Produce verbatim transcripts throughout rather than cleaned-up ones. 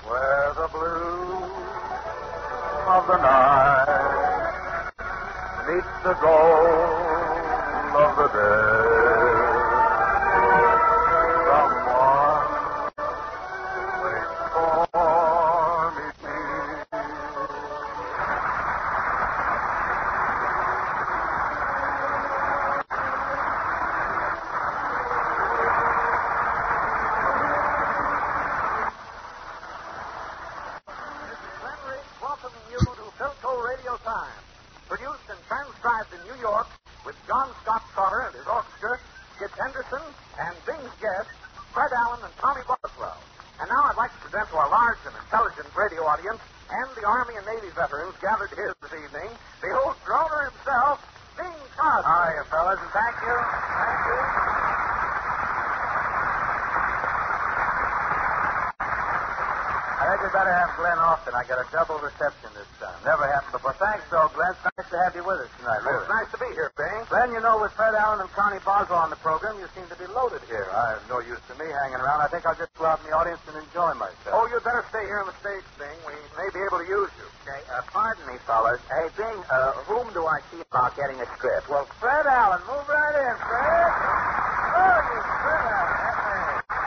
where the blue of the night meets the gold of the day. Someone waits for me. Welcoming you to Philco Radio Time, produced and transcribed in New York with John Scott Trotter and his orchestra, Skip Henderson, and Bing's guests, Fred Allen and Tommy Boswell. And now I'd like to present to our large and intelligent radio audience and the Army and Navy veterans gathered here this evening, the old droner himself, Bing Crosby. Hiya, fellas, and thank you. Thank you. I think we'd better have Glenn Austin. I got a double reception this time. Never happened before. Thanks, though, Glenn. It's nice to have you with us tonight, really. It's nice to be here, Bing. Glenn, you know, with Fred Allen and Connie Boswell on the program, you seem to be loaded here. I have no use to me hanging around. I think I'll just go out in the audience and enjoy myself. Oh, you'd better stay here on the stage, Bing. We may be able to use you. Hey, uh, pardon me, fellas. Hey, Bing, uh, whom do I see about getting a script? Well, Fred Allen, move right in, Fred. Oh, you Fred Allen. That man.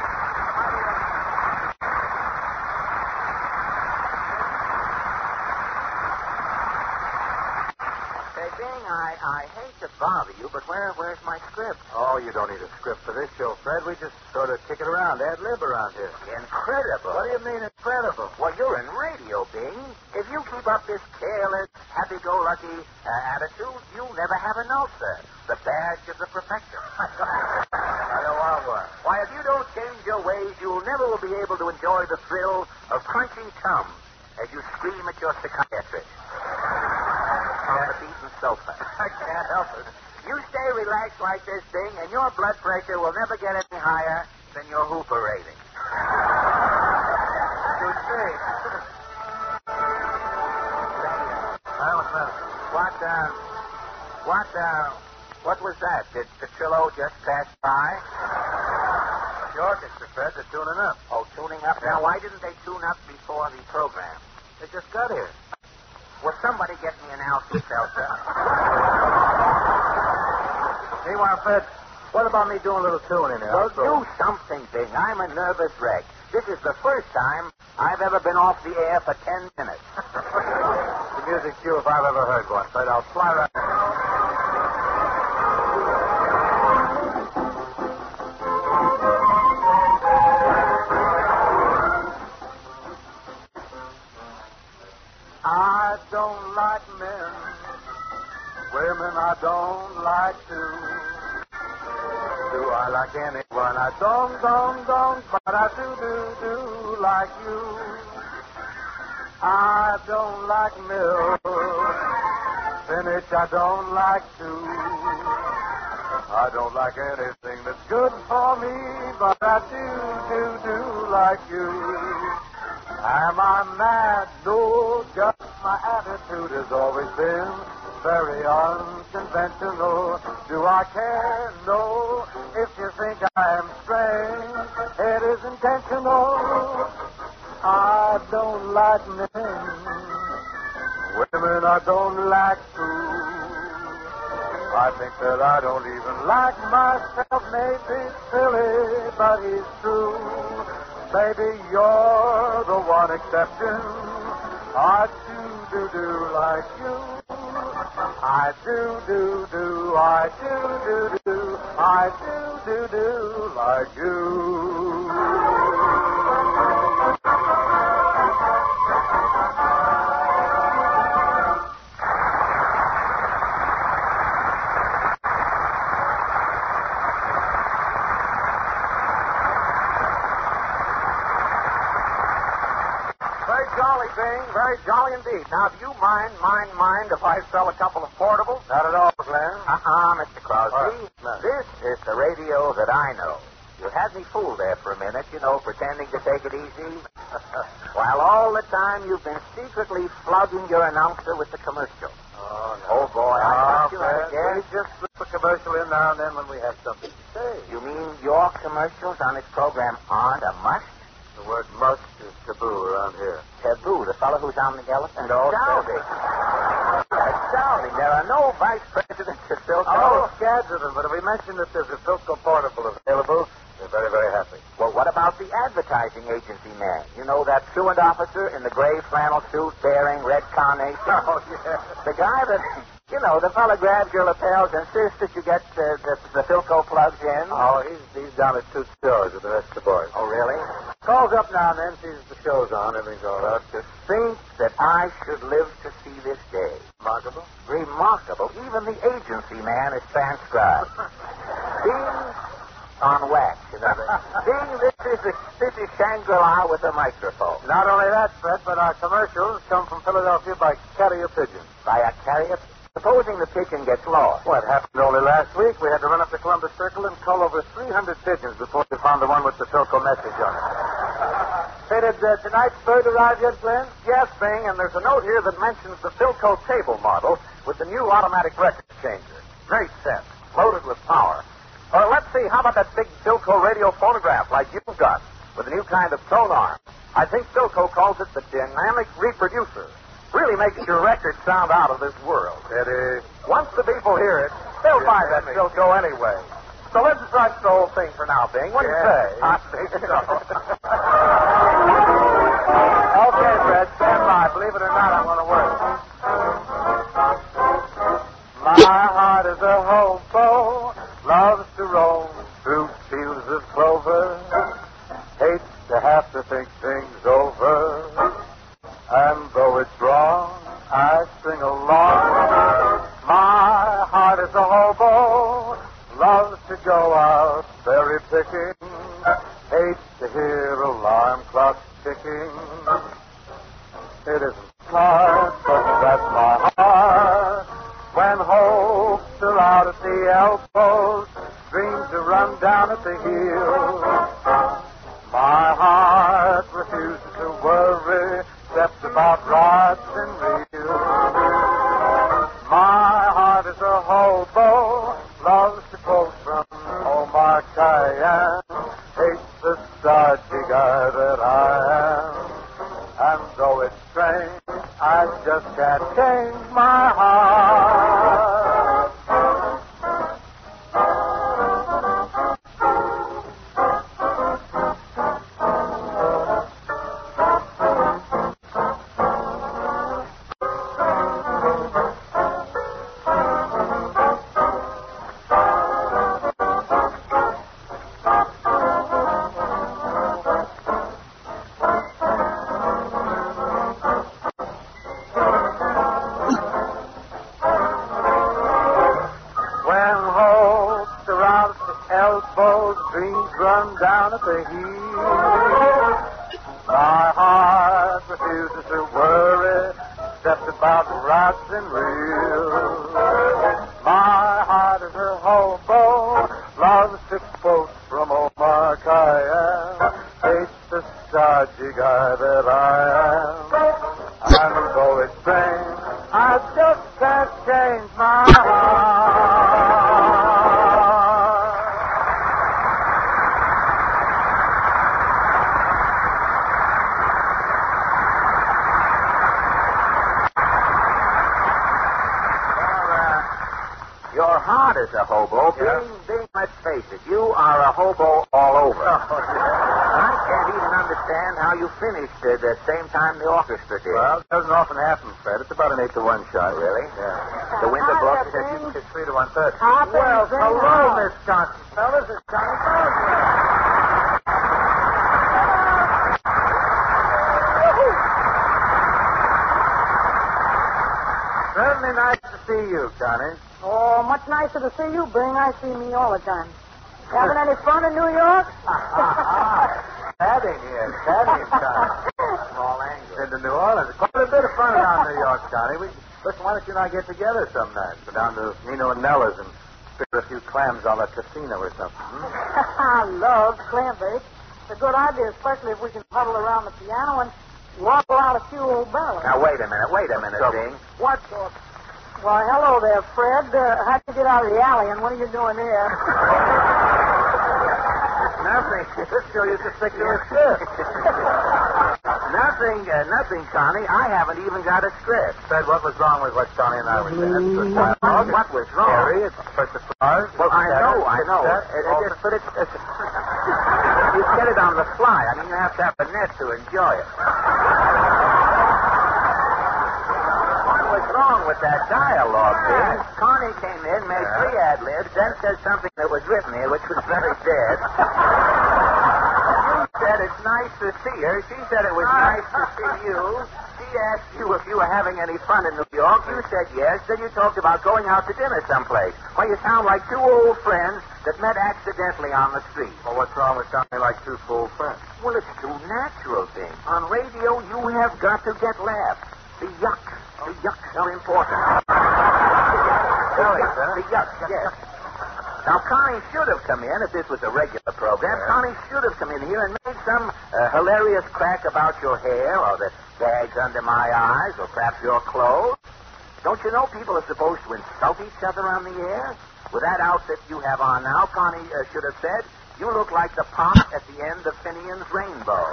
Hey, Bing, I, I hate to bother you, but where where's my script? Oh, you don't need a script for this show, Fred. We just sort of kick it around, ad lib around here. Incredible. What do you mean incredible? Well, you're in radio, Bing. If you keep up this careless, happy-go-lucky uh, attitude, you'll never have an ulcer. The badge of the perfecter. I don't want one. Why, if you don't change your ways, you'll never will be able to enjoy the thrill of crunching cum as you scream at your psychiatrist on the beaten sofa. I can't help it. You stay relaxed like this, Bing, and your blood pressure will never get any higher than your Hooper rating. You see. I was uh, What, uh, what, uh, what was that? Did Petrillo just pass by? the orchestra, Fred. They're tuning up. Oh, tuning up. Now, why didn't they tune up before the program? They just got here. Will somebody get me an Alka-Seltzer? Meanwhile, Fred, what about me doing a little tuning here? Well, do something, Bing. I'm a nervous wreck. This is the first time I've ever been off the air for ten minutes. The music cue if I've ever heard one, Fred. I'll fly right. I don't like men. Women I don't like too. Do I like anyone? I don't, don't, don't, but I do, do, do like you. I don't like milk. Spinach I don't like too. I don't like anything that's good for me, but I do, do, do like you. Am I mad? No, just my attitude has always been very unconventional. Do I care? No. If you think I am strange, it is intentional. I don't like men. Women I don't like too. I think that I don't even like myself. Maybe silly, but it's true. Maybe you're the one exception. I do, do, do like you. I do, do, do, I do, do, do, I do, do, do like you. Very jolly, Bing. Very jolly indeed. Now, do you mind, mind, mind if I sell a couple of portables? Not at all, Glenn. Uh-uh, Mister Crosby. Uh, This is the radio that I know. You had me fooled there for a minute, you know, pretending to take it easy. While all the time you've been secretly flogging your announcer with the commercial. Oh, no. Oh, boy, I got you Fred, again. we just slip a commercial in now and then when we have something to say. You mean your commercials on this program aren't a must? The word must is taboo around here. Taboo, the fellow who's on the elephant? No, Astounding. Astounding. There are no vice presidents at Philco. Oh, scads of them, but if we mention that there's a Philco portable available, they're very, very happy. Well, what about the advertising agency man? You know that truant officer in the gray flannel suit bearing red carnation? Oh, yeah. The guy that, you know, the fella grabs your lapels and insists that you get uh, the, the Philco plugs in. Oh, he's, he's down at Toots Stores with the rest of the boys. Oh, really? Calls up now and then, sees the show's on, everything's all right. To think that I should live to see this day. Remarkable. Remarkable. Even the agency man is transcribed. Being on wax, you know. Being this is a, this is Shangri-La with a microphone. Not only that, Fred, but our commercials come from Philadelphia by carrier pigeon. By a carrier. Supposing the pigeon gets lost. What happened only last week? We had to run up to Columbus Circle and cull over three hundred pigeons before we found the one with the Philco message on it. Say, did uh, tonight's bird arrive yet, Glenn? Yes, Bing, and there's a note here that mentions the Philco table model with the new automatic record changer. Great set, loaded with power. Or let's see, how about that big Philco radio phonograph like you've got with a new kind of tone arm? I think Philco calls it the dynamic reproducer. Really makes your record sound out of this world. Eddie. Once the people hear it, they'll Yeah, buy that Eddie. Philco anyway. So let's rush the whole thing for now, Bing. What do you Yeah. say? I think so. Okay, Fred, stand by. Believe it or not, I'm going to work. My heart is a hobo, loves to roam through fields of clover, hates to have to think things over, and though it's wrong, I sing along. My heart is a hobo, loves to go out berry picking, hates to hear alarm clocks ticking. It isn't smart, but that's my heart. When hopes are out at the elbows, dreams are run down at the heels. My heart refuses to worry, except about rods and reels. My heart is a hobo, loves to quote from Omar Khayyam, hates the stodgy guy that I am. And though it's strange, I just can't change my heart. Elbows, dreams run down at the heel. My heart refuses to worry, except about rods and reels. My heart is a hobo, loves to quote from Omar Khayyam, hates the stodgy guy that I am. And though it's strange, I just can't change my heart. Your heart is a hobo. Yeah. Being, being, let's face it, you are a hobo all over. Oh, yeah. I can't even understand how you finished at the same time the orchestra did. Well, it doesn't often happen, Fred. It's about an eight to one shot. Really? Yeah. The wind Hi, blows there, it. Bing. It's three to one thirty. Hi, Well, Bing. hello, Hi. Miss Johnson. Fellas, it's Johnny Boswell. Certainly nice to see you, Johnny. Oh, much nicer to see you, Bing. I see me all the time. Having any fun in New York? Padding here, padding, Johnny. Small angle. Into New Orleans. Quite a bit of fun around New York, Johnny. We, listen, why don't you and I get together some night? Go down to Nino and Nella's and figure a few clams a la casino or something. Hmm? I love clam bake. It's a good idea, especially if we can huddle around the piano and wobble out a few old ballads. Now, wait a minute. Wait a minute, So- Bing. What? Uh, Why, hello there, Fred. Uh, how'd you get out of the alley, and what are you doing there? nothing. This girl used to stick to her script. Nothing, uh, nothing, Connie. I haven't even got a script. Said what was wrong with what Connie and I were saying. What, what was wrong? Harry, it's first the stars. Well, I know, I know. That, It, it, it, but it's, it's you get it on the fly. I mean, you have to have a net to enjoy it. What was wrong with that dialogue, Bing? Connie came in, made Yeah. three ad libs, then said something that was written here, which was very dead. You said it's nice to see her. She said it was nice to see you. She asked you if you were having any fun in New York. You said yes. Then you talked about going out to dinner someplace. Well, you sound like two old friends that met accidentally on the street. Well, what's wrong with sounding like two full friends? Well, it's too natural, thing. On radio, you have got to get laughs. The yucks. The yucks are important. Sorry, the, sir. the yucks, yes. Now, Connie should have come in if this was a regular program. Yeah. Connie should have come in here and made some uh, hilarious crack about your hair or the bags under my eyes or perhaps your clothes. Don't you know people are supposed to insult each other on the air? With that outfit you have on now, Connie uh, should have said, you look like the pot at the end of Finian's rainbow.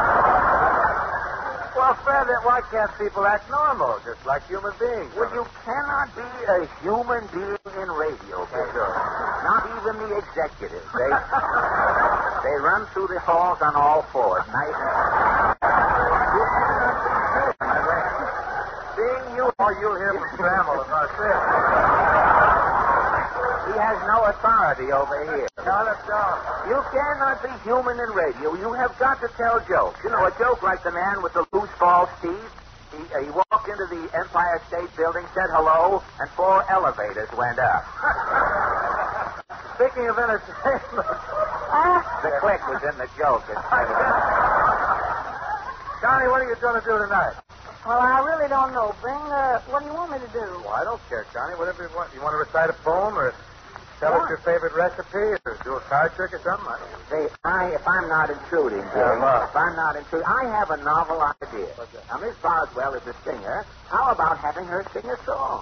Well, Fred, then why can't people act normal, just like human beings? Well, you cannot be a human being in radio, Pedro. Not even the executives. They they run through the halls on all fours. Nice. Seeing you, or you'll hear from Trammell and Marcel. He has no authority over here. Not at all. You cannot be human in radio. You have got to tell jokes. You know, a joke like the man with the loose false teeth. He, uh, he walked into the Empire State Building, said hello, and four elevators went up. Speaking of entertainment, The click was in the joke. Connie, what are you going to do tonight? Well, I really don't know, Bing. Uh, what do you want me to do? Well, I don't care, Connie. Whatever you want. You want to recite a poem or tell us your favorite recipe or do a card trick or something? I- Say, I, if I'm not intruding, Jim, Yeah, well. if I'm not intruding, I have a novel idea. Now, Miss Boswell is a singer. How about having her sing a song?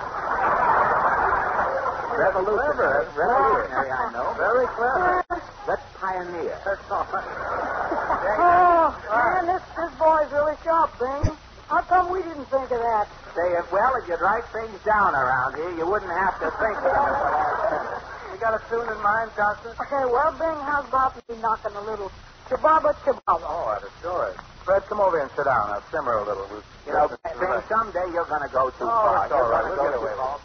Revolutionary, revolutionary, I know. Very clever. Let's pioneer. That's all right. Oh, man, this, this boy's really sharp, Bing. How come we didn't think of that? Say, if, well, if you'd write things down around here, you wouldn't have to think of them. You got a tune in mind, Constance? Okay, well, Bing, how's about me knocking a little chibaba chibaba? Oh, that's a story. Fred, come over here and sit down. I'll simmer a little. We'll You know, Ben, someday you're going to go too Oh, far. it's all You're right. gonna We'll go get too away with far.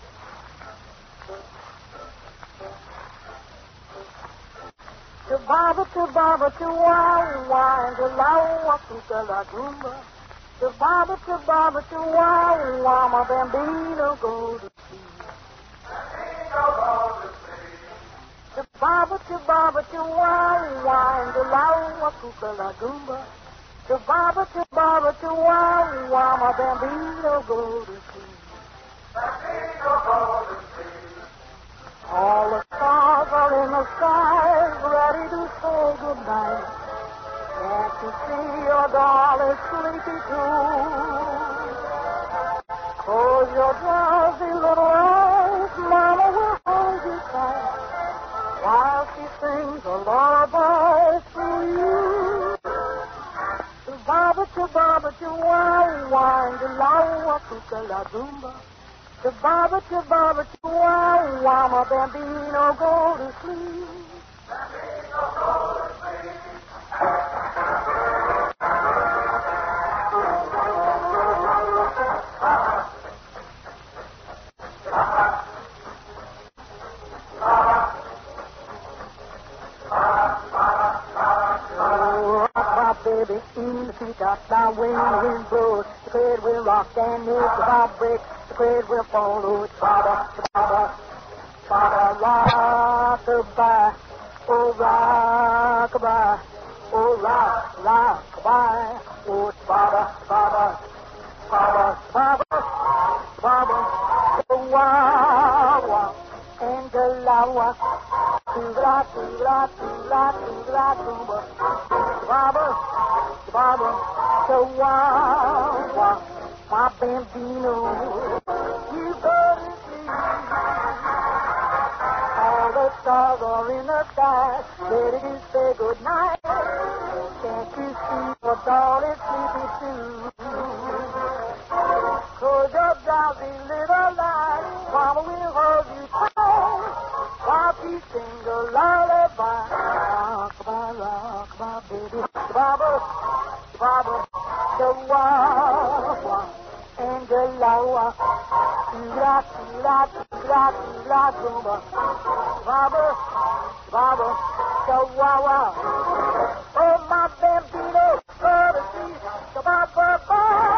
Chibaba chibaba chihuahua, and the lawa kuka la goomba. Chibaba chibaba chihuahua, my bambino go to sea. Chibaba chibaba chihuahua, and the lawa kuka la goomba. Chibaba chibaba chihuahua, my bambino go to sea. All the stars are in the sky, ready to say goodnight. Can't you see your darling sleepy too? Close your drowsy little eyes, Mama will hold you tight while she sings a lullaby to you. Chibaba, chibaba, chihuahua, and the lawa kuka la goomba. Chibaba, chibaba, chihuahua, my bambino go to sleep. Bambino go to sleep. Oh, rock my baby in the treetop, now when the wind blows, the crowd will rock and if the bob breaks, the crowd will follow. Chibaba, chibaba, chibaba, rock-a-bye, oh rock-a-bye, oh rock, rock-a-bye, oh chibaba, chibaba, chibaba, chibaba, chibaba, oh wah-wah, and the lawa, chibaba, chibaba, chibaba, chibaba, chibaba, chibaba, chibaba, chihuahua, my bambino, you better see all the stars are in the sky, ready to say good night. Can't you see your doll is sleepy too? Close your drowsy little eyes, Mama will hold you tight while she sings a lullaby. Rock-a-bye, rock-a-bye, baby. Baba, Baba, the wah-wah, and the la-wah. La, la, la, la, zumba. Baba, Baba, the wah-wah. Oh, my bambino, courtesy, the ba-ba-ba.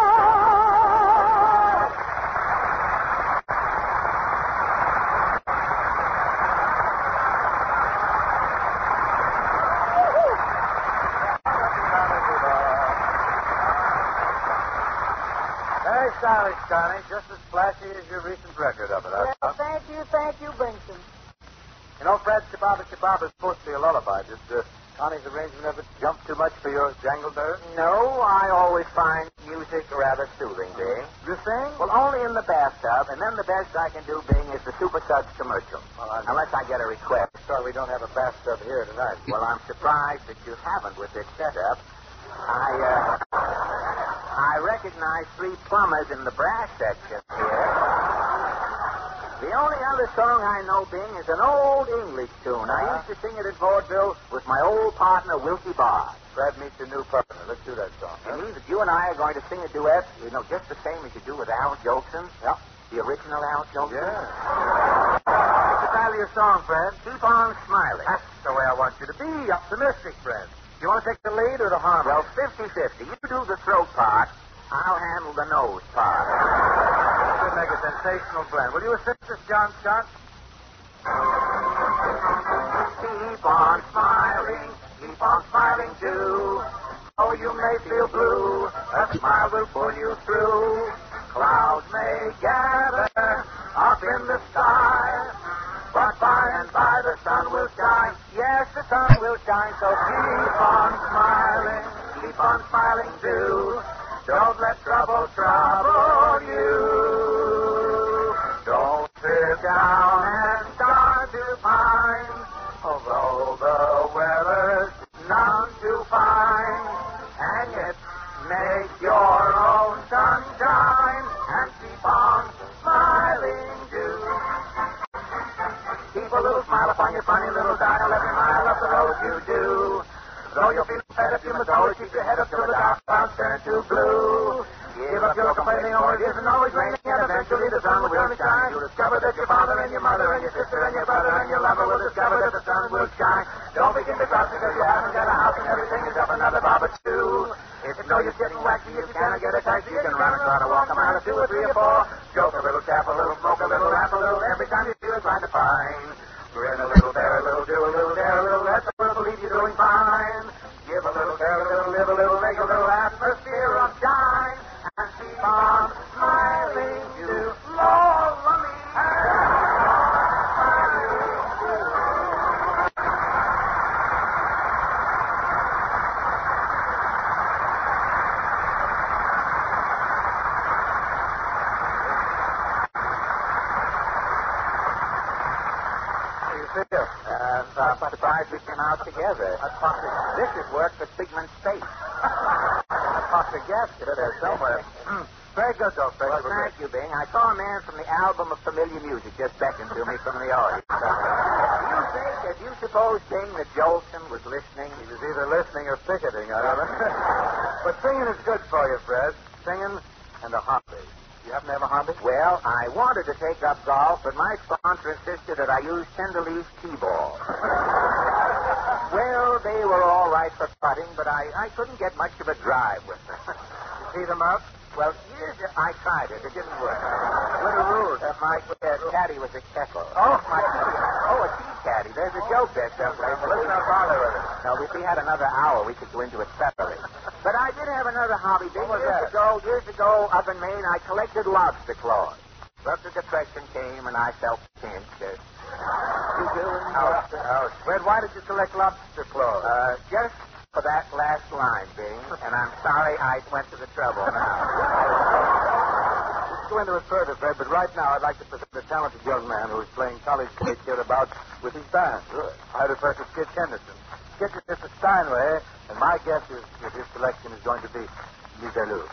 Very stylish, Connie. Just as flashy as your recent record of it, I Well, thank you, thank you, Brinkson. You know, Fred, Shababa Shababa is supposed to be a lullaby. Did uh, Connie's arrangement of it jump too much for your jangled nerves? No, I always find music rather soothing, Bing. You sing? Well, only in the bathtub, and then the best I can do, Bing, is the Super Suds commercial. Well, I'm Unless I get a request. sorry we don't have a bathtub here tonight. Well, I'm surprised that you haven't with this setup. I, uh, I recognize three plumbers in the brass section here. The only other song I know, Bing, is an old English tune. I used to sing it at vaudeville with my old partner, Wilkie Barr. Fred meets your new partner. Let's do that song. It means that you and I are going to sing a duet, you know, just the same as you do with Al Jolson. Yeah. The original Al Jolson. Yeah. What's the title of your song, Fred? Keep on smiling. That's the way I want you to be. Optimistic, Fred. You want to take the lead or the harmony? Well, fifty-fifty. You do the throat part. I'll handle the nose part. This would make a sensational blend. Will you assist us, John Scott? Keep on smiling. Keep on smiling, too. Oh, you may feel blue. A smile will pull you through. Clouds may gather up in the sky. But by and by the sun will shine. Yes, the sun will shine. So keep on smiling. Keep on smiling, too. Don't let trouble trouble you. Don't sit down and start to pine. Although the weather's none too fine. Hang it, make your own sunshine. And keep on smiling, too. Keep a little smile upon your funny little dial every mile up the road you do. Though you'll be fed up, you must always keep your head up till the dark clouds turn to blue. Give up your complaining, or it isn't always raining, and eventually the sun will shine. You'll discover that your father and your mother and your sister and your brother and your lover will discover that the sun will shine. Don't begin to cry because you haven't got a house and everything is up another bob or two. If you know you're getting wacky, if you cannot get a taxi, you can run and try to walk a mile or two or three or four. Joke a little, tap a little, smoke a little, laugh a little, every time you feel inclined to fine. Grin a little, bear a little, do a little, dare a little, let the world believe you're doing fine. Give a little, bear a little, live a little, make a little atmosphere of shine. And keep on smiling, you love me. How do you feel? Uh, I'm surprised we came out together. This is work for Sigmund Space. Dr. Gaskett there somewhere. Very good, though, Fred. Well, thank you, Bing. I saw a man from the album of familiar music just beckon to me from the audience. Do you think, did you suppose, Bing, that Jolson was listening? He was either listening or picketing, I don't know. But singing is good for you, Fred. Singing and a hobby. You happen to have a hobby? Well, I wanted to take up golf, but my sponsor insisted that I use Tenderleaf's T-ball. Well, they were all right for putting, but I, I couldn't get much of a drive with them. You see them out? Well, years I tried it. It didn't work. What a rule. Uh, my uh, caddy was a kettle. Oh, my Oh, a tea caddy. There's a joke there someplace. Well, let's not bother with it. No, if we had another hour, we could go into it separately. But I did have another hobby. Bing. What was years that? ago, years ago, up in Maine, I collected lobster claws. But the depression came, and I felt pinched. Uh, you doing? Ouch, ouch. Fred, why did you collect lobster claws? Uh, just for that last line, Bing. And I'm sorry I went to the trouble now. Let's go into it further, Fred, but right now I'd like to present the talented young man who is playing college cricket hereabouts with his band. Good. I refer to Skid Henderson. Skid is Mister Steinway, and my guess is that his selection is going to be Liverlou.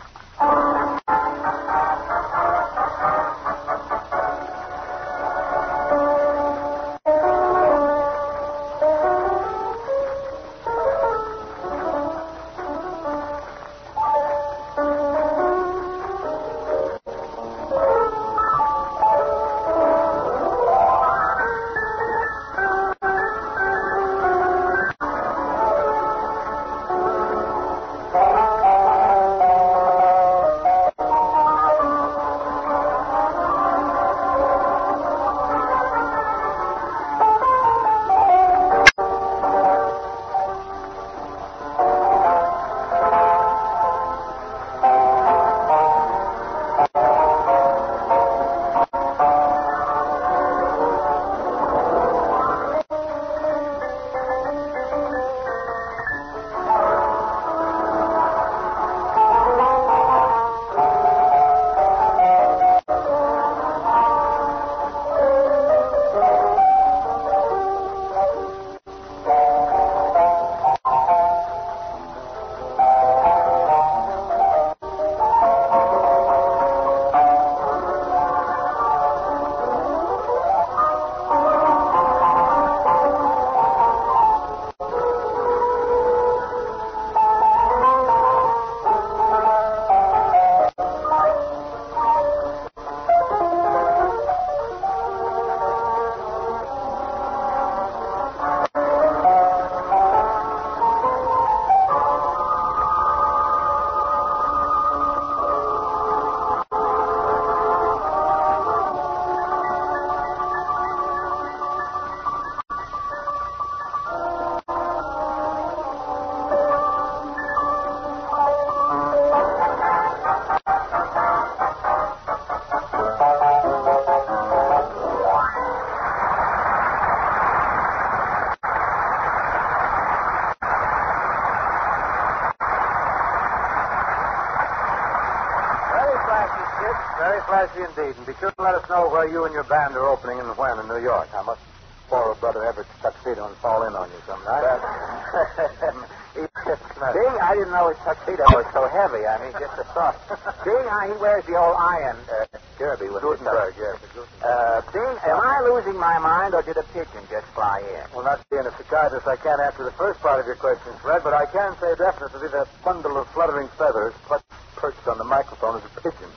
Very flashy indeed. And be sure to let us know where you and your band are opening and when in New York. I must borrow Brother Everett's tuxedo and fall in on you sometime. Being I didn't know his tuxedo was so heavy. I mean, just a thought. Being I, he wears the old iron uh, derby with Gutenberg, yes. Uh, being, am I losing my mind, or did a pigeon just fly in? Well, not being a psychiatrist, I can't answer the first part of your question, Fred, but I can say definitely that bundle of fluttering feathers perched on the microphone is a pigeon.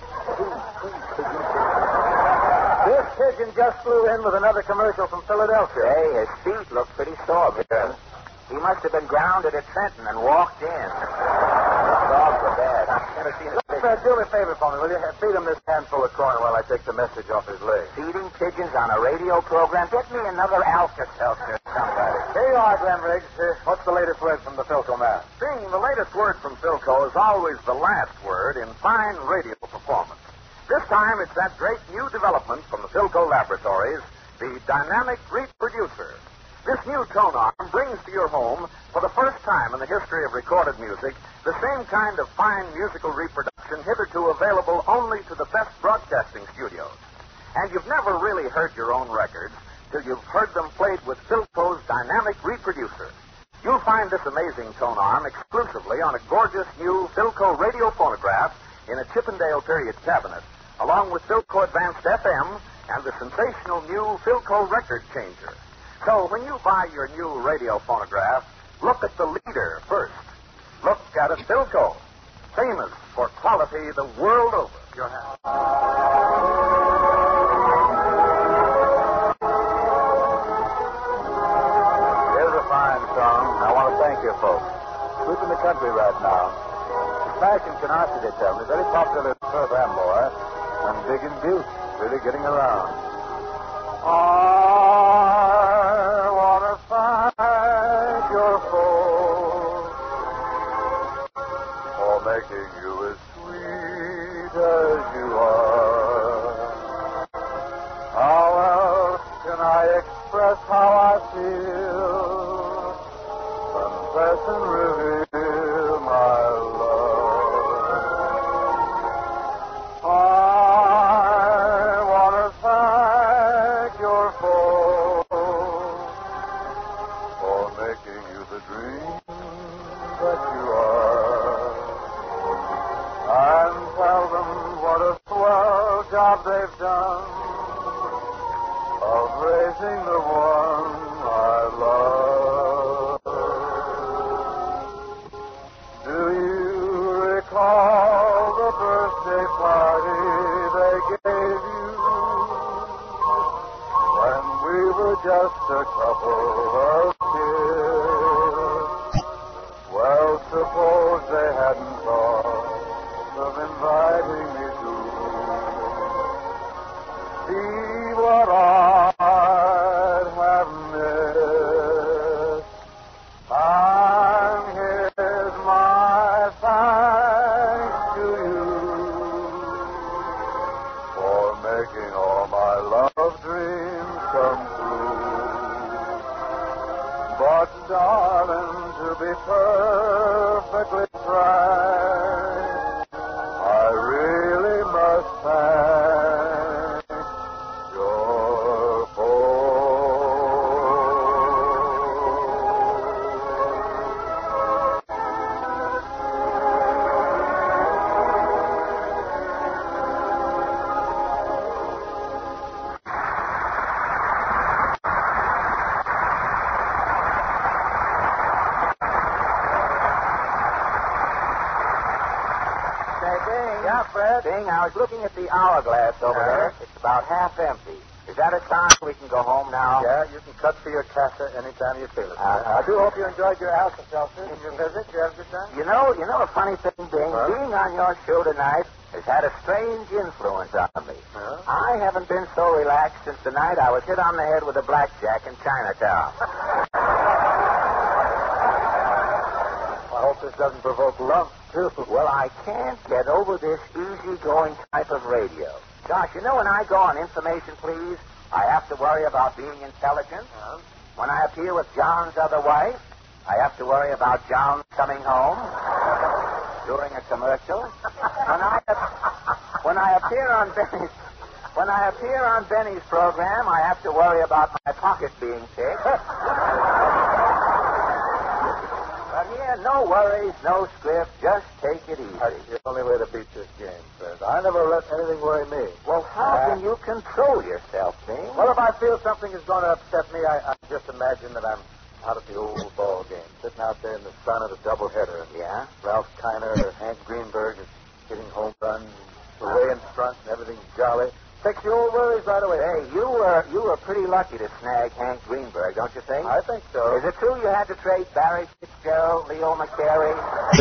This pigeon just flew in with another commercial from Philadelphia. Hey, his feet look pretty sore, Bill. He must have been grounded at Trenton and walked in. Dogs are bad. I've never seen a pigeon. Fred, do me a favor for me, will you? Feed him this handful of corn while I take the message off his leg. Feeding pigeons on a radio program? Get me another Alka-Seltzer, somebody. Here you are, Glenn Riggs. Uh, what's the latest word from the Philco man? Bing, the latest word from Philco is always the last word in fine radio performance. This time, it's that great new development from the Philco Laboratories, the Dynamic Reproducer. This new tone arm brings to your home, for the first time in the history of recorded music, the same kind of fine musical reproduction hitherto available only to the best broadcasting studios. And you've never really heard your own records till you've heard them played with Philco's Dynamic Reproducer. You'll find this amazing tone arm exclusively on a gorgeous new Philco radio phonograph in a Chippendale period cabinet, along with Philco Advanced F M and the sensational new Philco Record Changer. So when you buy your new radio phonograph, look at the leader first. Look at a Philco, famous for quality the world over. Your hand. Here's a fine song. I want to thank you folks. Who's in the country right now? It's back in Canarsie, they tell me. Very popular in Perth Amboy. And big in Butte. Really getting around. I want to thank your folks for making you as sweet as you are. How else can I express how I feel? Confess and reveal my love. I want to that you are. And tell them what a swell job they've done of raising the one I love. Do you recall the birthday party they gave you when we were just a couple of kids? Well, suppose they hadn't thought of inviting me to see what I'd have missed. And here's my thanks to you for making all my love dreams come true. But, darling, to be perfectly frank, I really must thank your Yeah, Fred? Bing, I was looking at the hourglass over Yeah? there. It's about half empty. Is that a sign we can go home now? Yeah, you can cut for your casa anytime you feel it. Uh-huh. I do hope you enjoyed your Alka-Seltzer and your visit. You have a good time? You know, you know a funny thing, Bing? Huh? Being on your show tonight has had a strange influence on me. Huh? I haven't been so relaxed since the night I was hit on the head with a blackjack in Chinatown. I hope this doesn't provoke lumps, too. Well, I can't get over this easygoing type of radio. Gosh, you know when I go on Information Please, I have to worry about being intelligent. Huh? When I appear with John's other wife, I have to worry about John coming home during a commercial. When I when I appear on Benny's when I appear on Benny's program, I have to worry about my pocket being picked. But here, no worries, no script. Just take it easy. That's the only way to beat this game, Fred. I never let anything worry me. Well, how Uh, can you control yourself, Bing? Well, if I feel something is going to upset me, I, I just imagine that I'm out at the old ball game, sitting out there in the sun at a doubleheader. Yeah? Ralph Kiner or Hank Greenberg is hitting home runs, away in front, and everything's jolly. Takes the old worries right away. Hey, you were you were pretty lucky to snag Hank Greenberg, don't you think? I think so. Is it true you had to trade Barry Fitzgerald, Leo McCarey,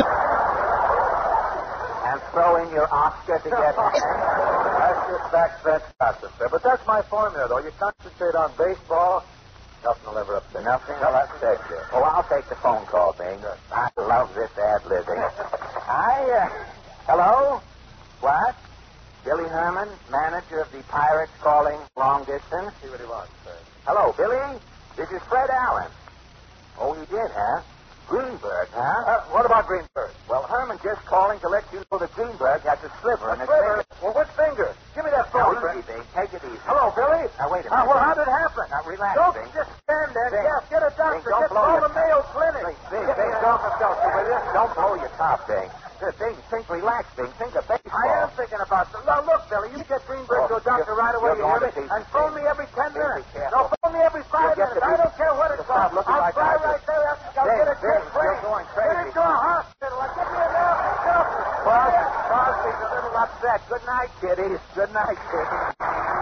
and throw in your Oscar to get Hank? That's just backbench gossip, sir. But that's my formula, though. You concentrate on baseball, nothing will ever upset you. Nothing will upset you. Oh, I'll take the phone call, Bing. I love this ad-libbing. I, uh, hello? What? Billy Herman, manager of the Pirates calling long distance. See what he wants, sir. Hello, Billy. This is Fred Allen. Oh, you did, huh? Greenberg, huh? Uh, what about Greenberg? Well, Herman just calling to let you know that Greenberg has a sliver in his Sliver? finger. Well, which finger? Give me that Now, phone, easy, Bing. Take it easy. Hello, Billy. Now, wait a Uh, minute. well, how did it happen? Now, relax, Don't Bing. just stand there. Bing. Yes, get a doctor. Bing, don't Get blow call your the Mayo Clinic. Bing, Bing, Get Bing, me don't, a seltzer, will you? don't blow your top, Bing. Good, Bing, think, relax, Bing. Think of baseball. I am thinking about it. Now, look, Billy, you get Greenberg to a doctor you're- right away, you're you hear going me? to see And me, phone Bing. me every ten Bing, be minutes. careful. No, phone me every five You'll get minutes. to I be- don't care what it Stop costs. looking I'll like fly I do. right there. I'll Bing, get a Bing, jet plane. you're going Get crazy. into a hospital. I'll give me a American seltzer. Crosby, Crosby's a little upset. Good night, kiddies. Good night, kiddies.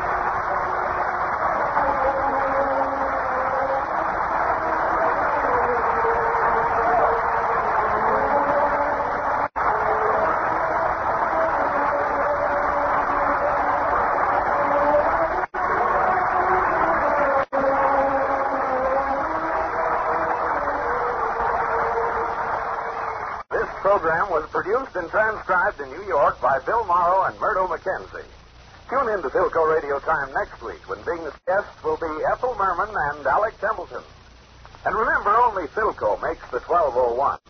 This program was produced and transcribed in New York by Bill Morrow and Murdo McKenzie. Tune in to Philco Radio Time next week when Bing's guests will be Ethel Merman and Alec Templeton. And remember, only Philco makes the twelve oh one.